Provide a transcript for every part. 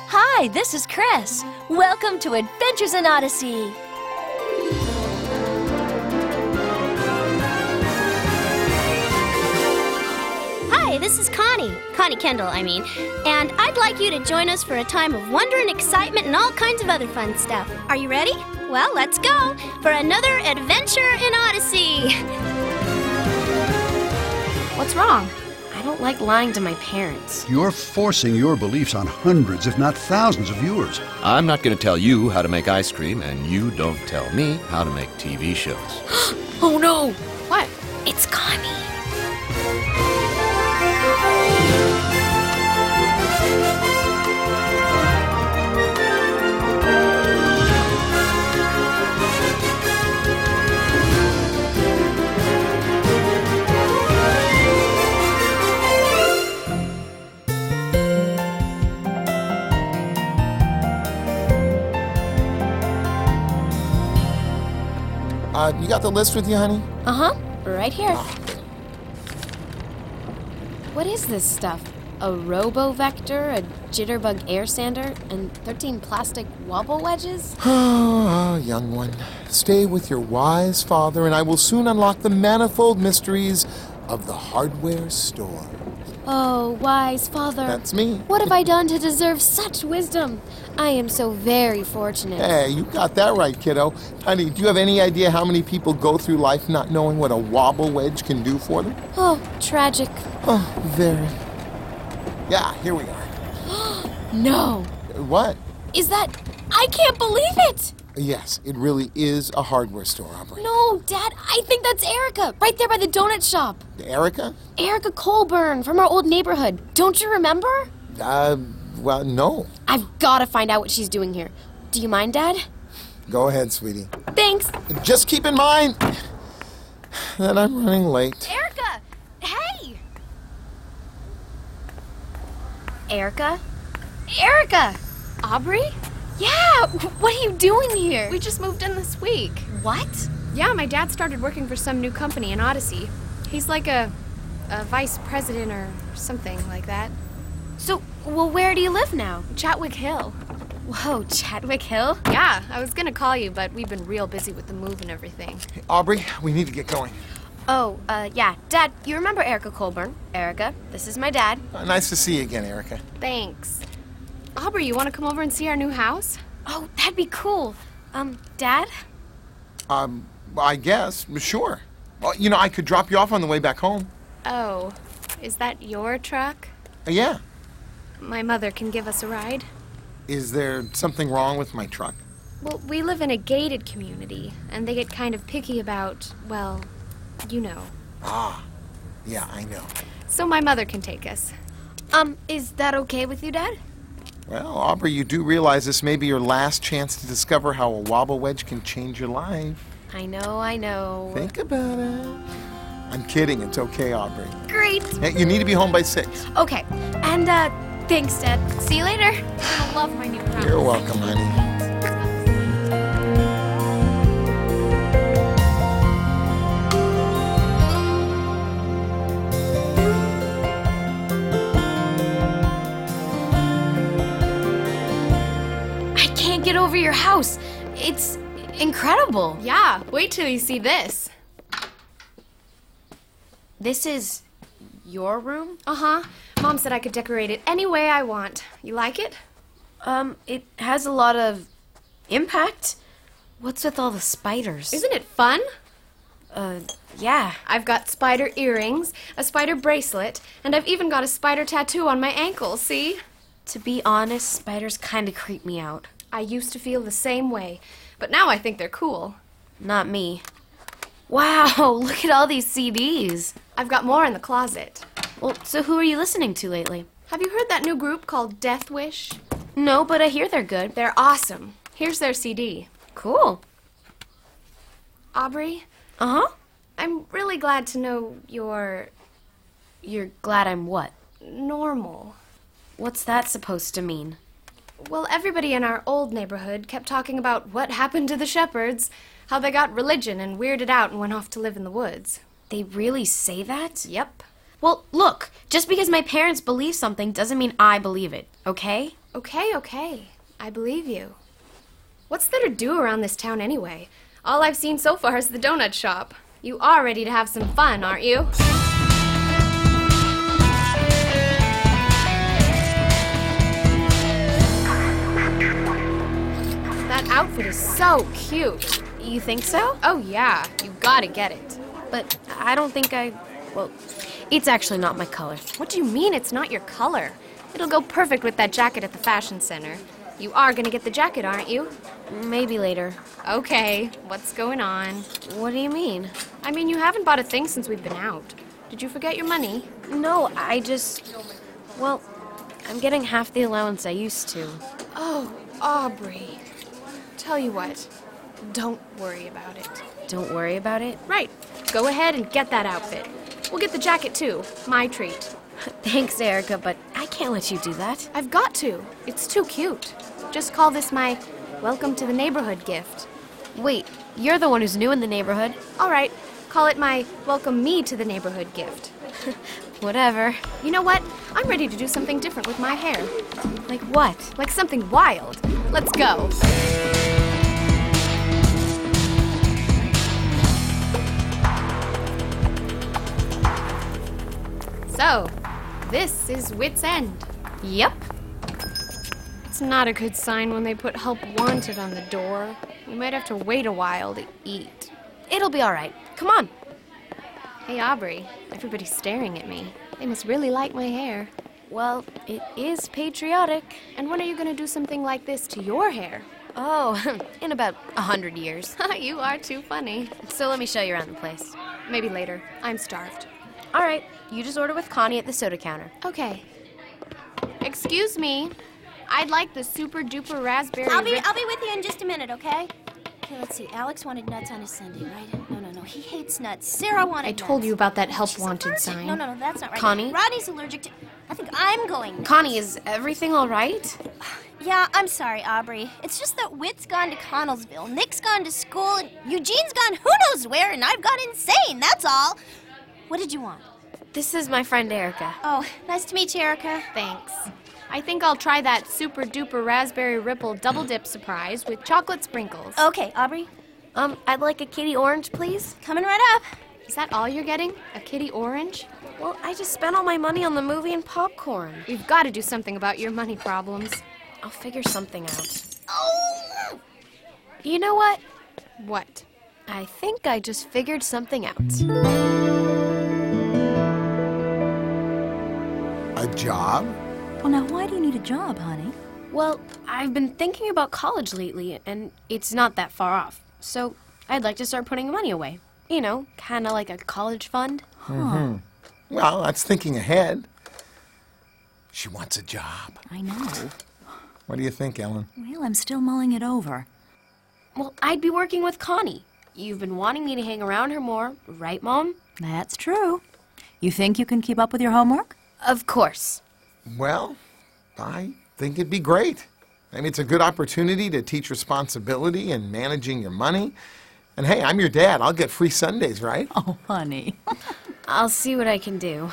Hi, this is Chris. Welcome to Adventures in Odyssey. Hi, this is Connie Kendall, and I'd like you to join us for a time of wonder and excitement and all kinds of other fun stuff. Are you ready? Well, let's go for another Adventure in Odyssey. What's wrong? I don't like lying to my parents. You're forcing your beliefs on hundreds, if not thousands of viewers. I'm not going to tell you how to make ice cream, and you don't tell me how to make TV shows. Oh no! What? It's Connie. You got the list with you, honey? Uh-huh. Right here. What is this stuff? A robo-vector, a jitterbug air sander, and 13 plastic wobble wedges? Oh, young one. Stay with your wise father, and I will soon unlock the manifold mysteries of the hardware store. Oh, wise father. That's me. What have I done to deserve such wisdom? I am so very fortunate. Hey, you got that right, kiddo. Honey, do you have any idea how many people go through life not knowing what a wobble wedge can do for them? Oh, tragic. Oh, very. Yeah, here we are. No. What? Is that... I can't believe it! Yes, it really is a hardware store, Aubrey. No, Dad, I think that's Erica, right there by the donut shop. Erica? Erica Colburn from our old neighborhood. Don't you remember? Well, no. I've got to find out what she's doing here. Do you mind, Dad? Go ahead, sweetie. Thanks. Just keep in mind that I'm running late. Erica! Hey! Erica? Erica! Aubrey? Yeah, what are you doing here? We just moved in this week. What? Yeah, my dad started working for some new company in Odyssey. He's like a vice president or something like that. So, well, where do you live now? Chatwick Hill. Whoa, Chatwick Hill? Yeah, I was gonna call you, but we've been real busy with the move and everything. Hey, Aubrey, we need to get going. Oh, yeah. Dad, you remember Erica Colburn? Erica, this is my dad. Nice to see you again, Erica. Thanks. Aubrey, you want to come over and see our new house? Oh, that'd be cool. Dad? I guess, sure. Well, I could drop you off on the way back home. Oh, is that your truck? Yeah. My mother can give us a ride. Is there something wrong with my truck? Well, we live in a gated community, and they get kind of picky about, well, you know. Ah, yeah, I know. So my mother can take us. Is that okay with you, Dad? Well, Aubrey, you do realize this may be your last chance to discover how a wobble wedge can change your life. I know. Think about it. I'm kidding. It's okay, Aubrey. Great. Hey, you need to be home by 6. Okay, and, thanks, Dad. See you later. You're gonna love my new house. You're welcome, honey. Get over your house. It's incredible. Yeah, wait till you see this. This is your room? Uh-huh. Mom said I could decorate it any way I want. You like it? It has a lot of impact. What's with all the spiders? Isn't it fun? Yeah. I've got spider earrings, a spider bracelet, and I've even got a spider tattoo on my ankle, see? To be honest, spiders kind of creep me out. I used to feel the same way, but now I think they're cool. Not me. Wow, look at all these CDs. I've got more in the closet. Well, so who are you listening to lately? Have you heard that new group called Death Wish? No, but I hear they're good. They're awesome. Here's their CD. Cool. Aubrey? Uh-huh. I'm really glad to know You're glad I'm what? normal. What's that supposed to mean? Well, everybody in our old neighborhood kept talking about what happened to the shepherds, how they got religion and weirded out and went off to live in the woods. They really say that? Yep. Well, look, just because my parents believe something doesn't mean I believe it, okay? Okay. I believe you. What's there to do around this town anyway? All I've seen so far is the donut shop. You are ready to have some fun, aren't you? That outfit is so cute. You think so? Oh yeah, you gotta get it. But I don't think well, it's actually not my color. What do you mean it's not your color? It'll go perfect with that jacket at the fashion center. You are gonna get the jacket, aren't you? Maybe later. Okay, what's going on? What do you mean? I mean, you haven't bought a thing since we've been out. Did you forget your money? No, well, I'm getting half the allowance I used to. Oh, Aubrey. Tell you what, don't worry about it. Don't worry about it? Right, go ahead and get that outfit. We'll get the jacket too, my treat. Thanks, Erica, but I can't let you do that. I've got to. It's too cute. Just call this my welcome to the neighborhood gift. Wait, you're the one who's new in the neighborhood. All right, call it my welcome me to the neighborhood gift. Whatever. You know what? I'm ready to do something different with my hair. Like what? Like something wild. Let's go. So, this is Wits End. Yep. It's not a good sign when they put help wanted on the door. We might have to wait a while to eat. It'll be all right. Come on. Hey, Aubrey. Everybody's staring at me. They must really like my hair. Well, it is patriotic. And when are you going to do something like this to your hair? Oh, in about 100 years. You are too funny. So let me show you around the place. Maybe later. I'm starved. All right, you just order with Connie at the soda counter. Okay. Excuse me. I'd like the super duper raspberry. I'll be with you in just a minute, okay? Okay, let's see. Alex wanted nuts on his sundae, right? No. He hates nuts. Sarah wanted nuts. I told you about that help She's wanted allergic. sign. No, that's not right. Connie? Rodney's allergic to... I think I'm going nuts. Connie, is everything all right? Yeah, I'm sorry, Aubrey. It's just that Whit's gone to Connellsville, Nick's gone to school, and Eugene's gone who knows where, and I've gone insane, that's all. What did you want? This is my friend Erica. Oh, nice to meet you, Erica. Thanks. I think I'll try that super duper raspberry ripple double dip surprise with chocolate sprinkles. Okay, Aubrey, I'd like a kitty orange, please. coming right up. Is that all you're getting? A kitty orange? Well, I just spent all my money on the movie and popcorn. We've got to do something about your money problems. I'll figure something out. Oh! You know what? What? I think I just figured something out. A job? Well, now, why do you need a job, honey? Well, I've been thinking about college lately, and it's not that far off. So I'd like to start putting money away. You know, kind of like a college fund. Well, that's thinking ahead. She wants a job. I know. What do you think, Ellen? Well, I'm still mulling it over. Well, I'd be working with Connie. You've been wanting me to hang around her more, right, Mom? That's true. You think you can keep up with your homework? Of course. Well, I think it'd be great. I mean, it's a good opportunity to teach responsibility and managing your money. And hey, I'm your dad. I'll get free Sundays, right? Oh, honey. I'll see what I can do.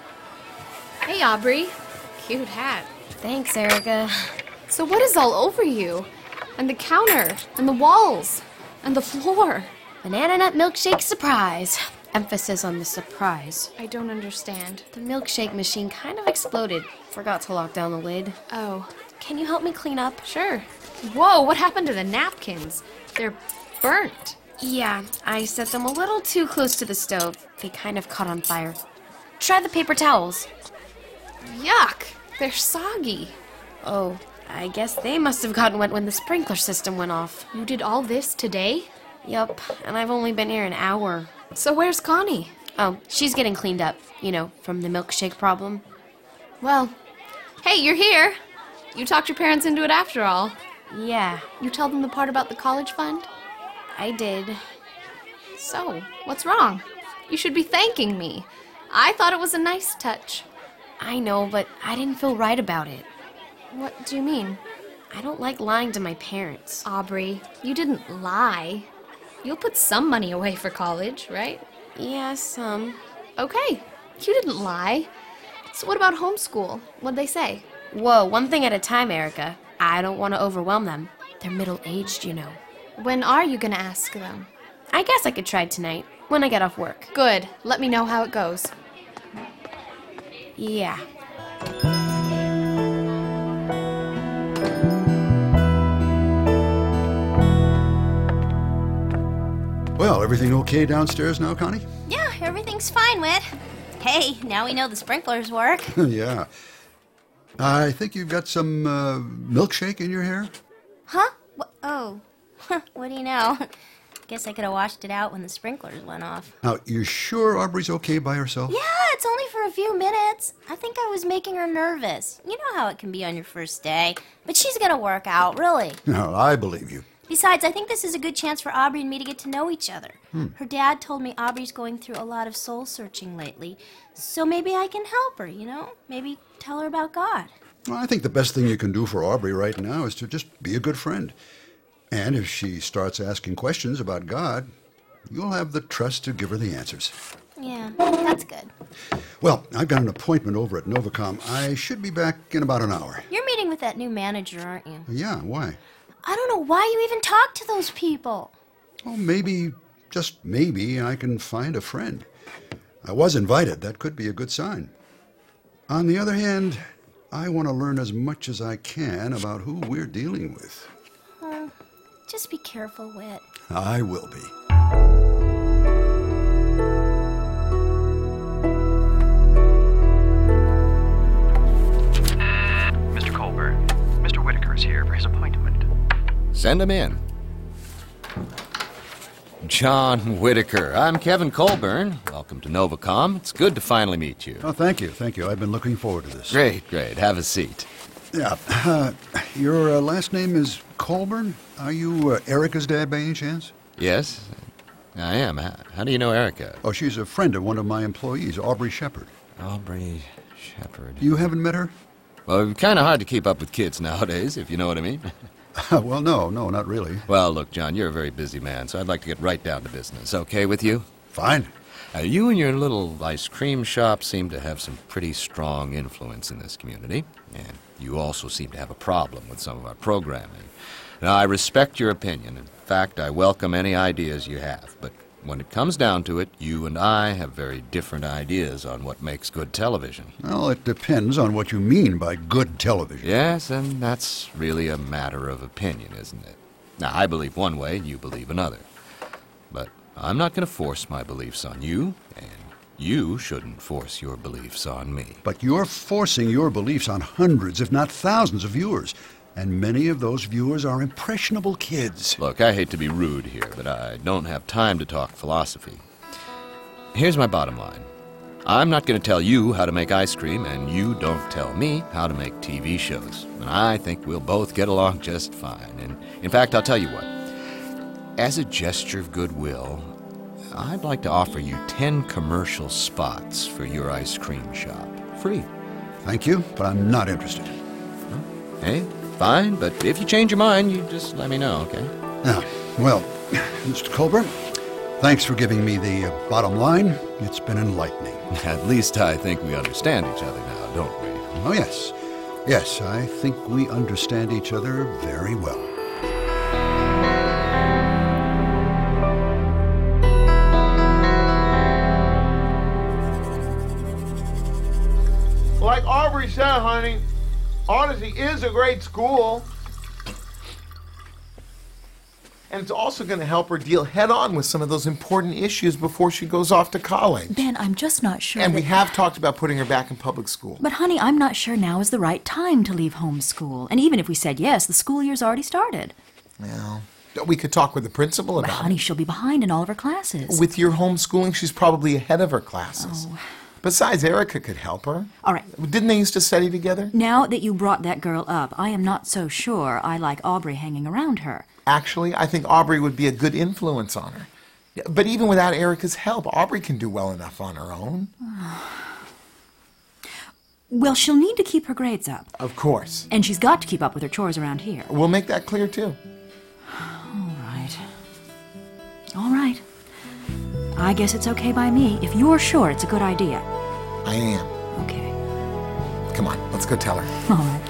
Hey, Aubrey. Cute hat. Thanks, Erica. So what is all over you? And the counter, and the walls, and the floor. Banana nut milkshake surprise. Emphasis on the surprise. I don't understand. The milkshake machine kind of exploded. Forgot to lock down the lid. Oh, Can you help me clean up? sure. Whoa, what happened to the napkins? They're burnt. Yeah, I set them a little too close to the stove. They kind of caught on fire. Try the paper towels. Yuck, they're soggy. Oh, I guess they must have gotten wet when the sprinkler system went off. You did all this today? Yup, and I've only been here an hour. So where's Connie? Oh, she's getting cleaned up, you know, from the milkshake problem. Well, hey, you're here. You talked your parents into it after all. Yeah, You told them the part about the college fund? I did. So, what's wrong? You should be thanking me. I thought it was a nice touch. I know, but I didn't feel right about it. What do you mean? I don't like lying to my parents. Aubrey, you didn't lie. You'll put some money away for college, right? Yeah, some. Okay, you didn't lie. So what about homeschool? What'd they say? Whoa, one thing at a time, Erica. I don't want to overwhelm them. They're middle-aged, you know. When are you gonna ask them? I guess I could try tonight, when I get off work. Good. Let me know how it goes. Yeah. Well, everything okay downstairs now, Connie? Yeah, everything's fine, Whit. Hey, now we know the sprinklers work. Yeah. I think you've got some milkshake in your hair. Huh? Oh. What do you know? Guess I could have washed it out when the sprinklers went off. Now, you sure Aubrey's okay by herself? Yeah, it's only for a few minutes. I think I was making her nervous. You know how it can be on your first day. But she's gonna work out, really. No, I believe you. Besides, I think this is a good chance for Aubrey and me to get to know each other. Her dad told me Aubrey's going through a lot of soul-searching lately. So maybe I can help her, you know? Maybe tell her about God. Well, I think the best thing you can do for Aubrey right now is to just be a good friend. And if she starts asking questions about God, you'll have the trust to give her the answers. Yeah, that's good. Well, I've got an appointment over at Novacom. I should be back in about an hour. You're meeting with that new manager, aren't you? Yeah, why? I don't know why you even talk to those people. Well, maybe, just maybe, I can find a friend. I was invited. That could be a good sign. On the other hand, I want to learn as much as I can about who we're dealing with. Just be careful, Whit. I will be. Mr. Colbert, Mr. Whitaker is here for his appointment. Send him in. John Whitaker. I'm Kevin Colburn. Welcome to Novacom. It's good to finally meet you. Oh, thank you, thank you. I've been looking forward to this. Great, great. Have a seat. Yeah. Your last name is Colburn? Are you Erica's dad by any chance? Yes, I am. How do you know Erica? Oh, she's a friend of one of my employees, Aubrey Shepard. Aubrey Shepard. You haven't met her? Well, kind of hard to keep up with kids nowadays, if you know what I mean. Well, no, not really. Well, look, John, you're a very busy man, so I'd like to get right down to business. Okay with you? Fine. You and your little ice cream shop seem to have some pretty strong influence in this community, and you also seem to have a problem with some of our programming. Now, I respect your opinion. In fact, I welcome any ideas you have, but when it comes down to it, you and I have very different ideas on what makes good television. Well, it depends on what you mean by good television. Yes, and that's really a matter of opinion, isn't it? Now, I believe one way, you believe another. But I'm not going to force my beliefs on you, and you shouldn't force your beliefs on me. But you're forcing your beliefs on hundreds, if not thousands, of viewers. And many of those viewers are impressionable kids. Look, I hate to be rude here, but I don't have time to talk philosophy. Here's my bottom line. I'm not going to tell you how to make ice cream, and you don't tell me how to make TV shows. And I think we'll both get along just fine. And in fact, I'll tell you what. As a gesture of goodwill, I'd like to offer you 10 commercial spots for your ice cream shop. Free. Thank you, but I'm not interested. Hey, fine, but if you change your mind, you just let me know, okay? Now, well, Mr. Colburn, thanks for giving me the bottom line. It's been enlightening. At least I think we understand each other now, don't we? Oh, yes. Yes, I think we understand each other very well. Like Aubrey said, honey, Odyssey is a great school. And it's also going to help her deal head-on with some of those important issues before she goes off to college. Ben, I'm just not sure. And we have talked about putting her back in public school. But, honey, I'm not sure now is the right time to leave homeschool. And even if we said yes, the school year's already started. Well, we could talk with the principal But, about honey, it. she'll be behind in all of her classes. With your homeschooling, she's probably ahead of her classes. Oh. Besides, Erica could help her. All right. Didn't they used to study together? Now that you brought that girl up, I am not so sure I like Aubrey hanging around her. Actually, I think Aubrey would be a good influence on her. Yeah, but even without Erica's help, Aubrey can do well enough on her own. Well, she'll need to keep her grades up. Of course. And she's got to keep up with her chores around here. We'll make that clear, too. All right. All right. I guess it's okay by me if you're sure it's a good idea. I am. Okay. Come on, let's go tell her. All right.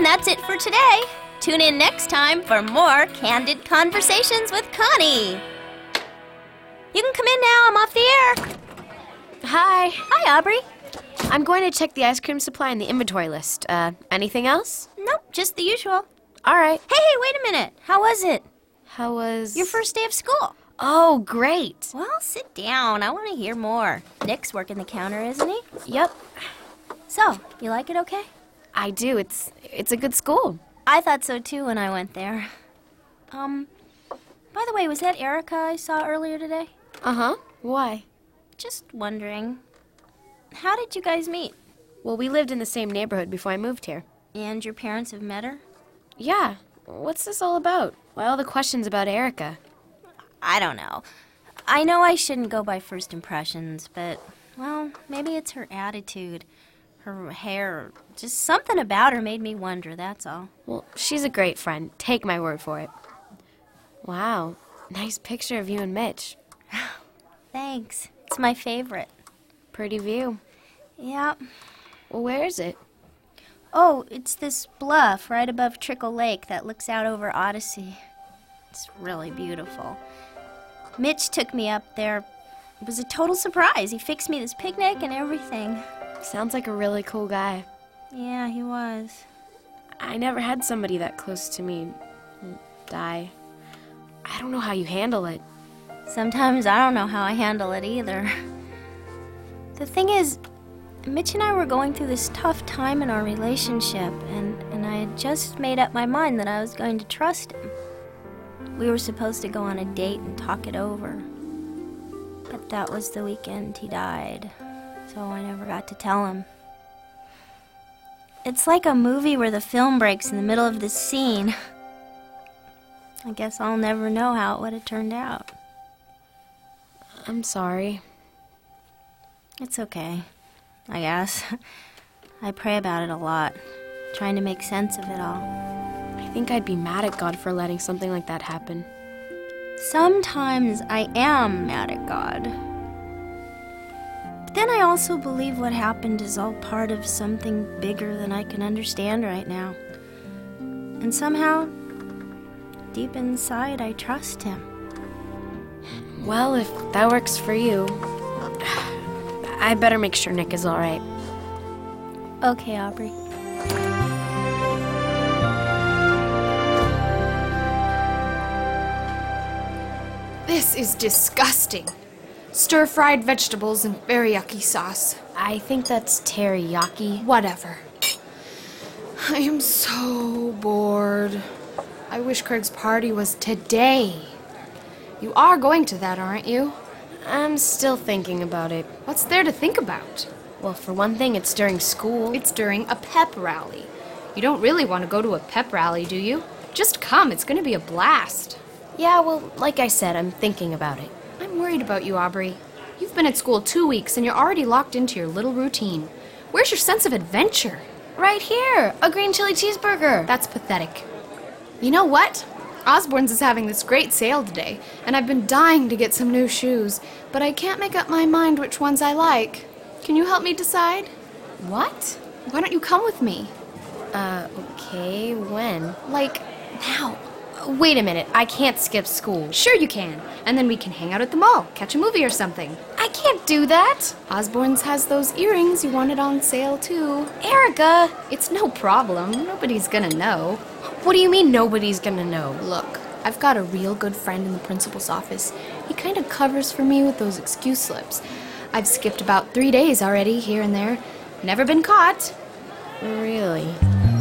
that's it for today. Tune in next time for more candid conversations with Connie. You can come in now. I'm off the air. Hi. Hi, Aubrey. I'm going to check the ice cream supply in the inventory list. Anything else? Nope, just the usual. All right. Hey, wait a minute. How was it? How was... Your first day of school. Oh, great. Well, sit down. I want to hear more. Nick's working the counter, isn't he? Yep. So, you like it okay? I do. It's a good school. I thought so, too, when I went there. By the way, was that Erica I saw earlier today? Uh-huh. Why? Just wondering. How did you guys meet? Well, we lived in the same neighborhood before I moved here. And your parents have met her? Yeah. What's this all about? Why all the questions about Erica? I don't know. I know I shouldn't go by first impressions, but, well, maybe it's her attitude, her hair. Just something about her made me wonder, that's all. Well, she's a great friend. Take my word for it. Wow. Nice picture of you and Mitch. Thanks. It's my favorite. Pretty view. Yeah. Well, where is it? Oh, it's this bluff right above Trickle Lake that looks out over Odyssey. It's really beautiful. Mitch took me up there. It was a total surprise. He fixed me this picnic and everything. Sounds like a really cool guy. Yeah, he was. I never had somebody that close to me die. I don't know how you handle it. Sometimes I don't know how I handle it either. The thing is, Mitch and I were going through this tough time in our relationship, and I had just made up my mind that I was going to trust him. We were supposed to go on a date and talk it over. But that was the weekend he died, so I never got to tell him. It's like a movie where the film breaks in the middle of this scene. I guess I'll never know how it would have turned out. I'm sorry. It's okay, I guess. I pray about it a lot, trying to make sense of it all. I think I'd be mad at God for letting something like that happen. Sometimes I am mad at God. But then I also believe what happened is all part of something bigger than I can understand right now. And somehow, deep inside, I trust him. Well, if that works for you, I better make sure Nick is all right. Okay, Aubrey. This is disgusting. Stir-fried vegetables and teriyaki sauce. I think that's teriyaki. Whatever. I am so bored. I wish Craig's party was today. You are going to that, aren't you? I'm still thinking about it. What's there to think about? Well, for one thing, it's during school. It's during a pep rally. You don't really want to go to a pep rally, do you? Just come. It's going to be a blast. Yeah, well, like I said, I'm thinking about it. I'm worried about you, Aubrey. You've been at school 2 weeks and you're already locked into your little routine. Where's your sense of adventure? Right here, a green chili cheeseburger. That's pathetic. You know what? Osborne's is having this great sale today, and I've been dying to get some new shoes, but I can't make up my mind which ones I like. Can you help me decide? What? Why don't you come with me? Okay, when? Like, now. Wait a minute, I can't skip school. Sure you can, and then we can hang out at the mall, catch a movie or something. I can't do that. Osborne's has those earrings you wanted on sale, too. Erica! It's no problem. Nobody's gonna know. What do you mean nobody's gonna know? Look, I've got a real good friend in the principal's office. He kind of covers for me with those excuse slips. I've skipped about 3 days already, here and there. Never been caught. Really?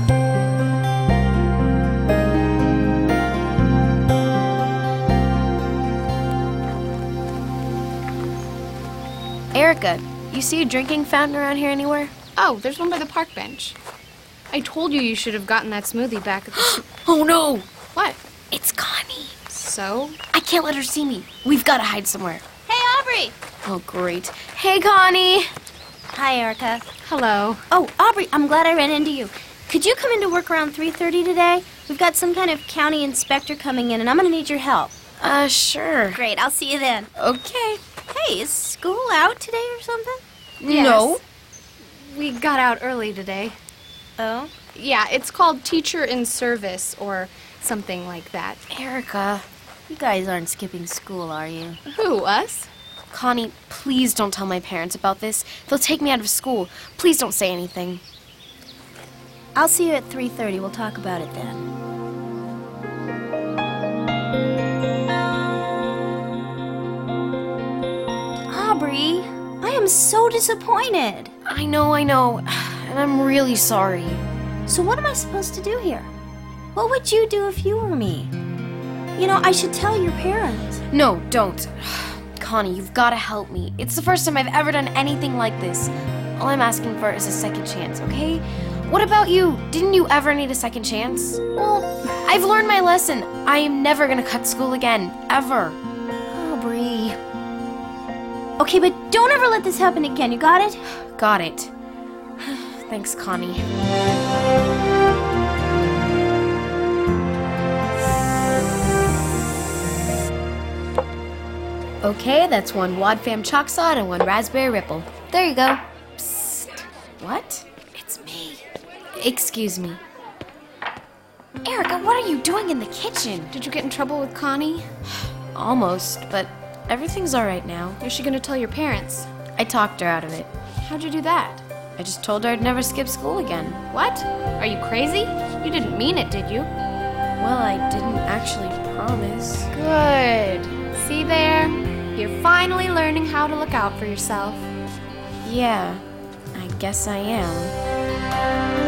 Erica, you see a drinking fountain around here anywhere? Oh, there's one by the park bench. I told you should have gotten that smoothie back at the... Oh, no! What? It's Connie. So? I can't let her see me. We've got to hide somewhere. Hey, Aubrey! Oh, great. Hey, Connie! Hi, Erica. Hello. Oh, Aubrey, I'm glad I ran into you. Could you come into work around 3:30 today? We've got some kind of county inspector coming in, and I'm going to need your help. Sure. Great, I'll see you then. Okay. Hey, is school out today or something? Yes. No. We got out early today. Oh? Yeah, it's called Teacher in Service or something like that. Erica. You guys aren't skipping school, are you? Who, us? Connie, please don't tell my parents about this. They'll take me out of school. Please don't say anything. I'll see you at 3:30. We'll talk about it then. Aubrey, I am so disappointed. I know. And I'm really sorry. So what am I supposed to do here? What would you do if you were me? You know, I should tell your parents. No, don't. Connie, you've got to help me. It's the first time I've ever done anything like this. All I'm asking for is a second chance, okay? What about you? Didn't you ever need a second chance? Well, I've learned my lesson. I am never gonna cut school again. Ever. Aubrey. Okay, but don't ever let this happen again. You got it? Got it. Thanks, Connie. Okay, that's 1 Wadfam chalk sod and 1 raspberry ripple. There you go. Psst. What? It's me. Excuse me. Erica, what are you doing in the kitchen? Did you get in trouble with Connie? Almost, but everything's all right now. Is she gonna tell your parents? I talked her out of it. How'd you do that? I just told her I'd never skip school again. What? Are you crazy? You didn't mean it, did you? Well, I didn't actually promise. Good. See there? You're finally learning how to look out for yourself. Yeah, I guess I am.